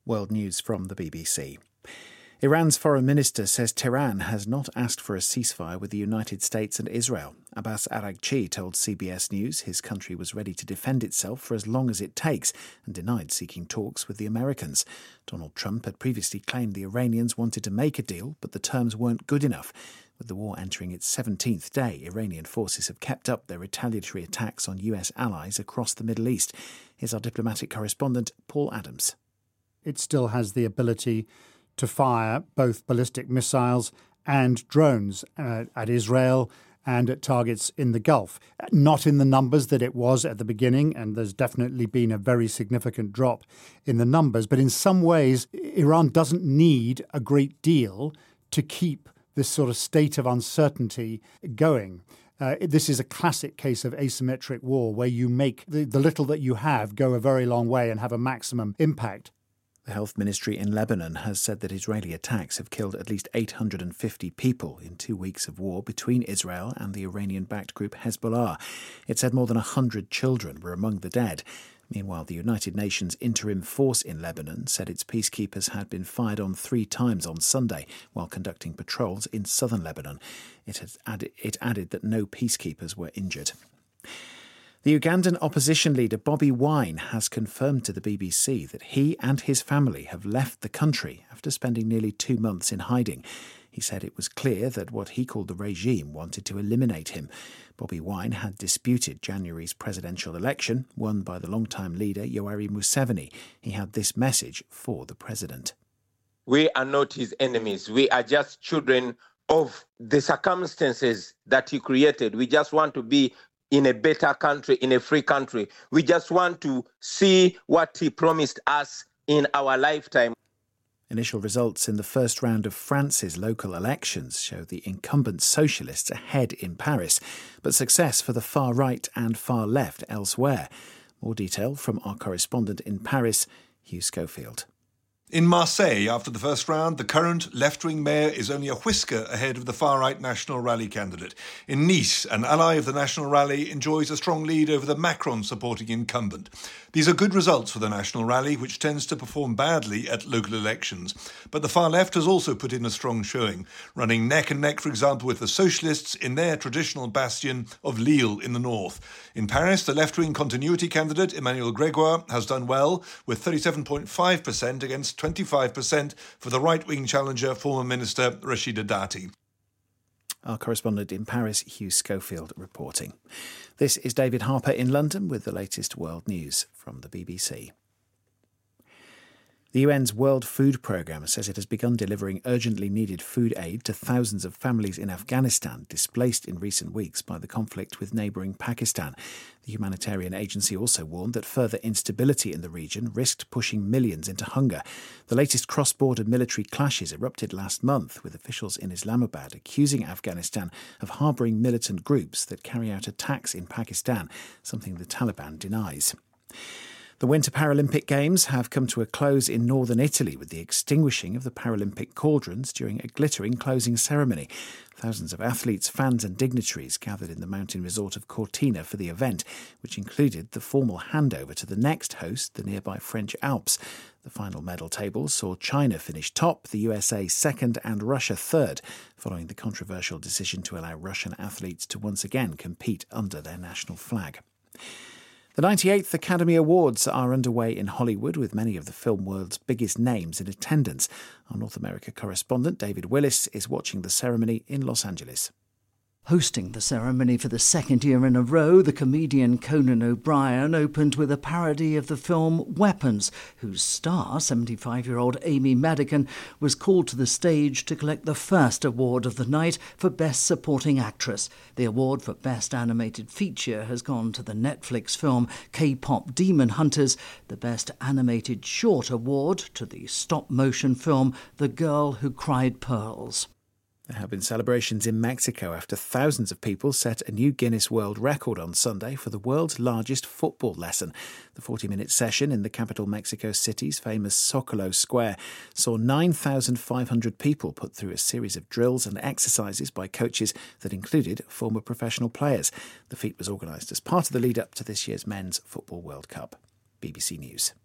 World News from the BBC. Iran's foreign minister says Tehran has not asked for a ceasefire with the United States and Israel. Abbas Araghchi told CBS News his country was ready to defend itself for as long as it takes and denied seeking talks with the Americans. Donald Trump had previously claimed the Iranians wanted to make a deal, but the terms weren't good enough. With the war entering its 17th day, Iranian forces have kept up their retaliatory attacks on US allies across the Middle East. Here's our diplomatic correspondent, Paul Adams. It still has the ability to fire both ballistic missiles and drones at Israel and at targets in the Gulf. Not in the numbers that it was at the beginning, and there's definitely been a very significant drop in the numbers. But in some ways, Iran doesn't need a great deal to keep this sort of state of uncertainty going. This is a classic case of asymmetric war where you make the little that you have go a very long way and have a maximum impact. The health ministry in Lebanon has said that Israeli attacks have killed at least 850 people in 2 weeks of war between Israel and the Iranian-backed group Hezbollah. It said more than 100 children were among the dead. Meanwhile, the United Nations interim force in Lebanon said its peacekeepers had been fired on 3 times on Sunday while conducting patrols in southern Lebanon. It added that no peacekeepers were injured. The Ugandan opposition leader Bobi Wine has confirmed to the BBC that he and his family have left the country after spending nearly 2 months in hiding. He said it was clear that what he called the regime wanted to eliminate him. Bobi Wine had disputed January's presidential election, won by the longtime leader Yoweri Museveni. He had this message for the president. We are not his enemies. We are just children of the circumstances that he created. We just want to be in a better country, in a free country. We just want to see what he promised us in our lifetime. Initial results in the first round of France's local elections show the incumbent socialists ahead in Paris, but success for the far right and far left elsewhere. More detail from our correspondent in Paris, Hugh Schofield. In Marseille, after the first round, the current left-wing mayor is only a whisker ahead of the far-right National Rally candidate. In Nice, an ally of the National Rally enjoys a strong lead over the Macron-supporting incumbent. These are good results for the National Rally, which tends to perform badly at local elections. But the far left has also put in a strong showing, running neck and neck, for example, with the socialists in their traditional bastion of Lille in the north. In Paris, the left-wing continuity candidate, Emmanuel Grégoire, has done well, with 37.5% against 25% for the right-wing challenger, former Minister Rachida Dati. Our correspondent in Paris, Hugh Schofield, reporting. This is David Harper in London with the latest world news from the BBC. The UN's World Food Programme says it has begun delivering urgently needed food aid to thousands of families in Afghanistan displaced in recent weeks by the conflict with neighbouring Pakistan. The humanitarian agency also warned that further instability in the region risked pushing millions into hunger. The latest cross-border military clashes erupted last month, with officials in Islamabad accusing Afghanistan of harbouring militant groups that carry out attacks in Pakistan, something the Taliban denies. The Winter Paralympic Games have come to a close in northern Italy with the extinguishing of the Paralympic cauldrons during a glittering closing ceremony. Thousands of athletes, fans and dignitaries gathered in the mountain resort of Cortina for the event, which included the formal handover to the next host, the nearby French Alps. The final medal table saw China finish top, the USA second and Russia third, following the controversial decision to allow Russian athletes to once again compete under their national flag. The 98th Academy Awards are underway in Hollywood, with many of the film world's biggest names in attendance. Our North America correspondent David Willis is watching the ceremony in Los Angeles. Hosting the ceremony for the second year in a row, the comedian Conan O'Brien opened with a parody of the film Weapons, whose star, 75-year-old Amy Madigan, was called to the stage to collect the first award of the night for Best Supporting Actress. The award for Best Animated Feature has gone to the Netflix film K-Pop Demon Hunters, the Best Animated Short award to the stop-motion film The Girl Who Cried Pearls. There have been celebrations in Mexico after thousands of people set a new Guinness World Record on Sunday for the world's largest football lesson. The 40-minute session in the capital Mexico City's famous Zocalo Square saw 9,500 people put through a series of drills and exercises by coaches that included former professional players. The feat was organised as part of the lead-up to this year's Men's Football World Cup. BBC News.